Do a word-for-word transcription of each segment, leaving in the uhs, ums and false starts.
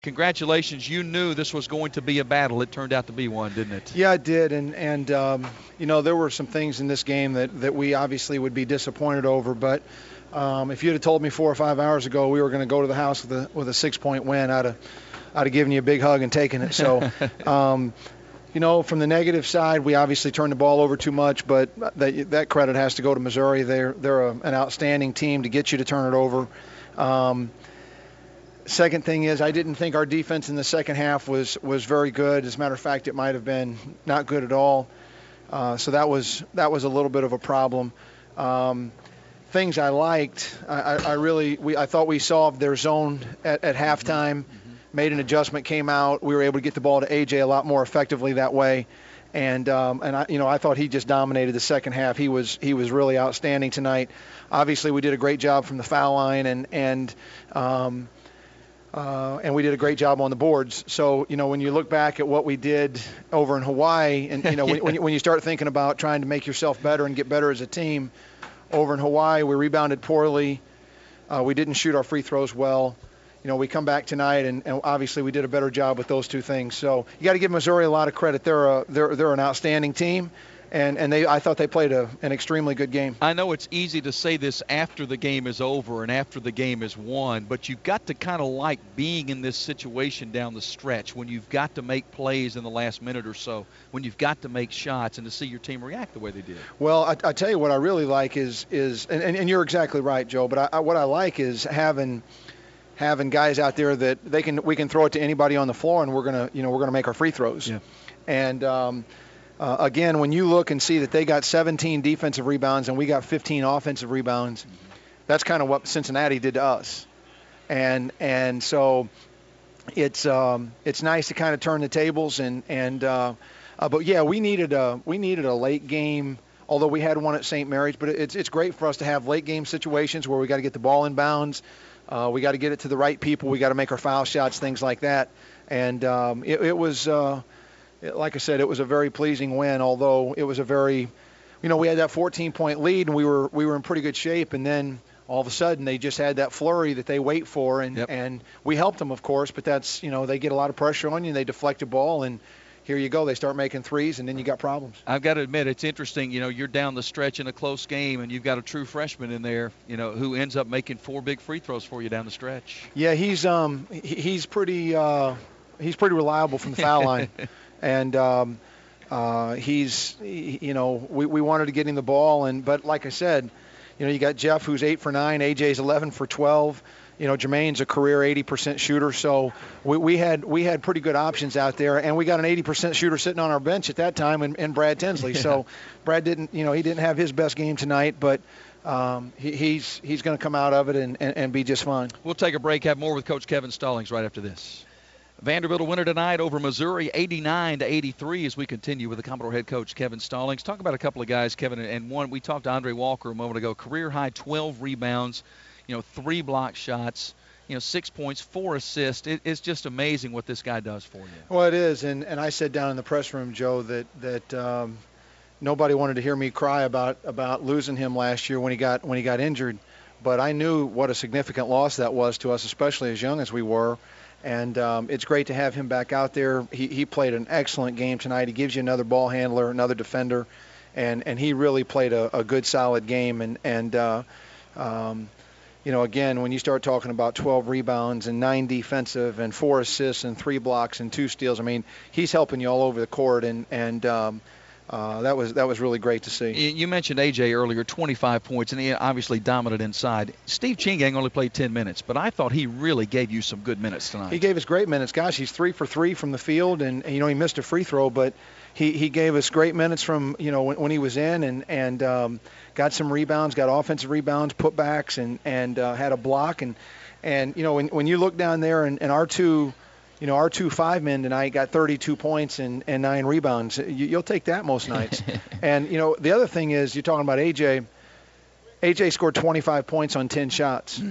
congratulations. You knew this was going to be a battle. It turned out to be one, didn't it? Yeah, it did. And, and um, you know, there were some things in this game that, that we obviously would be disappointed over. But um, if you'd have told me four or five hours ago we were going to go to the house with a, with a six-point win, I'd have, I'd have given you a big hug and taken it. So, um, you know, from the negative side, we obviously turned the ball over too much. But that, that credit has to go to Missouri. They're, they're a, an outstanding team to get you to turn it over. Um, Second thing is, I didn't think our defense in the second half was was very good. As a matter of fact, it might have been not good at all. Uh, so that was that was a little bit of a problem. Um, things I liked, I, I really, we, I thought we solved their zone at, at halftime. Mm-hmm. Made an adjustment, came out. We were able to get the ball to A J a lot more effectively that way. And um, and I, you know, I thought he just dominated the second half. He was he was really outstanding tonight. Obviously, we did a great job from the foul line, and and. Um, Uh, and we did a great job on the boards. So, you know, when you look back at what we did over in Hawaii, and, you know, yeah. when, when, you, when you start thinking about trying to make yourself better and get better as a team, over in Hawaii, we rebounded poorly. Uh, we didn't shoot our free throws well. You know, we come back tonight, and, and obviously we did a better job with those two things. So you got to give Missouri a lot of credit. They're a, they're they're an outstanding team. And and they, I thought they played a, an extremely good game. I know it's easy to say this after the game is over and after the game is won, but you've got to kind of like being in this situation down the stretch when you've got to make plays in the last minute or so, when you've got to make shots, and to see your team react the way they did. Well, I, I tell you what I really like is is and, and, and you're exactly right, Joe. But I, I, what I like is having having guys out there that they can we can throw it to anybody on the floor, and we're gonna you know we're gonna make our free throws. Yeah. And um, Uh, again, when you look and see that they got seventeen defensive rebounds and we got fifteen offensive rebounds, that's kind of what Cincinnati did to us. And and so it's um, it's nice to kind of turn the tables and and uh, uh, but yeah, we needed a we needed a late game. Although we had one at Saint Mary's, but it's it's great for us to have late game situations where we got to get the ball in bounds, uh, we got to get it to the right people, we got to make our foul shots, things like that. And um, it, it was. Uh, Like I said, it was a very pleasing win, although it was a very, you know, we had that fourteen-point lead, and we were we were in pretty good shape, and then all of a sudden they just had that flurry that they wait for, and, yep. and we helped them, of course, but that's, you know, they get a lot of pressure on you, and they deflect the ball, and here you go, they start making threes, and then you got problems. I've got to admit, it's interesting, you know, you're down the stretch in a close game, and you've got a true freshman in there, you know, who ends up making four big free throws for you down the stretch. Yeah, he's um he's pretty uh, he's pretty reliable from the foul line. And um, uh, he's, he, you know, we, we wanted to get him the ball. And but like I said, you know, you got Jeff, who's eight for nine. A J's eleven for twelve. You know, Jermaine's a career eighty percent shooter. So we, we had we had pretty good options out there. And we got an eighty percent shooter sitting on our bench at that time in, in Brad Tinsley. Yeah. So Brad didn't, you know, he didn't have his best game tonight. But um, he, he's he's going to come out of it and, and, and be just fine. We'll take a break, have more with Coach Kevin Stallings right after this. Vanderbilt a winner tonight over Missouri, eighty-nine to eighty-three, as we continue with the Commodore head coach Kevin Stallings. Talk about a couple of guys, Kevin, and one, we talked to Andre Walker a moment ago, career high twelve rebounds, you know, three block shots, you know, six points, four assists. It, it's just amazing what this guy does for you. Well, it is, and, and I said down in the press room, Joe, that that um, nobody wanted to hear me cry about about losing him last year when he got when he got injured, but I knew what a significant loss that was to us, especially as young as we were. And um, it's great to have him back out there. He, he played an excellent game tonight. He gives you another ball handler, another defender, and, and he really played a, a good, solid game. And, and uh, um, you know, again, when you start talking about twelve rebounds and nine defensive and four assists and three blocks and two steals, I mean, he's helping you all over the court. And, and um, Uh, that was that was really great to see. You mentioned A J earlier, twenty-five points, and he obviously dominant inside. Steve Chingang only played ten minutes, but I thought he really gave you some good minutes tonight. He gave us great minutes. Gosh, he's three for three from the field, and, you know, he missed a free throw, but he, he gave us great minutes from, you know, when, when he was in, and, and um, got some rebounds, got offensive rebounds, putbacks, and, and uh, had a block. And, and you know, when, when you look down there and, and our two – You know, our two five men tonight got thirty-two points and, and nine rebounds. You, you'll take that most nights. And, you know, the other thing is, you're talking about A J. A J scored twenty-five points on ten shots. Mm-hmm.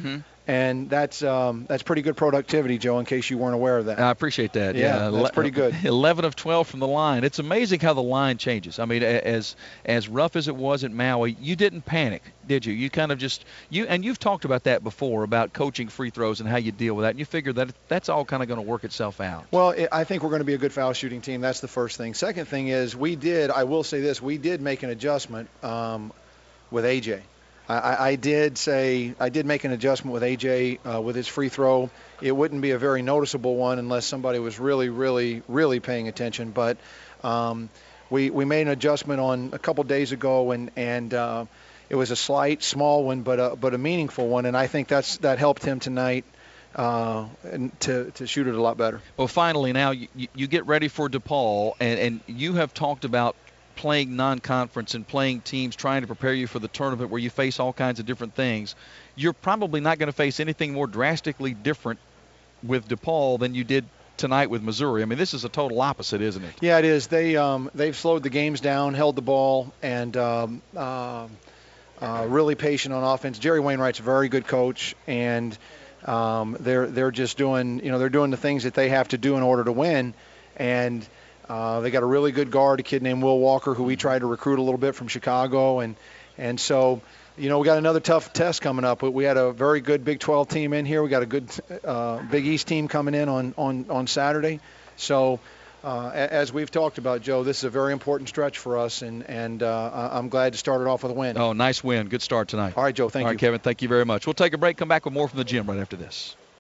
And that's um, that's pretty good productivity, Joe, in case you weren't aware of that. I appreciate that. Yeah, yeah. that's pretty good. eleven of twelve from the line. It's amazing how the line changes. I mean, as as rough as it was at Maui, you didn't panic, did you? You kind of just you and you've talked about that before, about coaching free throws and how you deal with that. And you figure that that's all kind of going to work itself out. Well, it, I think we're going to be a good foul shooting team. That's the first thing. Second thing is we did. I will say this: we did make an adjustment um, with A J. I, I did say I did make an adjustment with A J uh, with his free throw. It wouldn't be a very noticeable one unless somebody was really, really, really paying attention. But um, we we made an adjustment on a couple days ago, and and uh, it was a slight, small one, but a, but a meaningful one. And I think that's that helped him tonight uh, and to to shoot it a lot better. Well, finally, now you, you get ready for DePaul, and and you have talked about playing non-conference and playing teams trying to prepare you for the tournament where you face all kinds of different things. You're probably not going to face anything more drastically different with DePaul than you did tonight with Missouri. I mean, this is a total opposite, isn't it? Yeah, it is. They um, they've slowed the games down, held the ball, and um, uh, uh, really patient on offense. Jerry Wainwright's a very good coach, and um, they're they're just doing you know they're doing the things that they have to do in order to win, and Uh, they got a really good guard, a kid named Will Walker, who we tried to recruit a little bit from Chicago. And and so, you know, we got another tough test coming up. We had a very good Big twelve team in here. We got a good uh, Big East team coming in on, on, on Saturday. So, uh, as we've talked about, Joe, this is a very important stretch for us, and, and uh, I'm glad to start it off with a win. Oh, nice win. Good start tonight. All right, Joe, thank All you. right, Kevin, thank you very much. We'll take a break, come back with more from the gym right after this.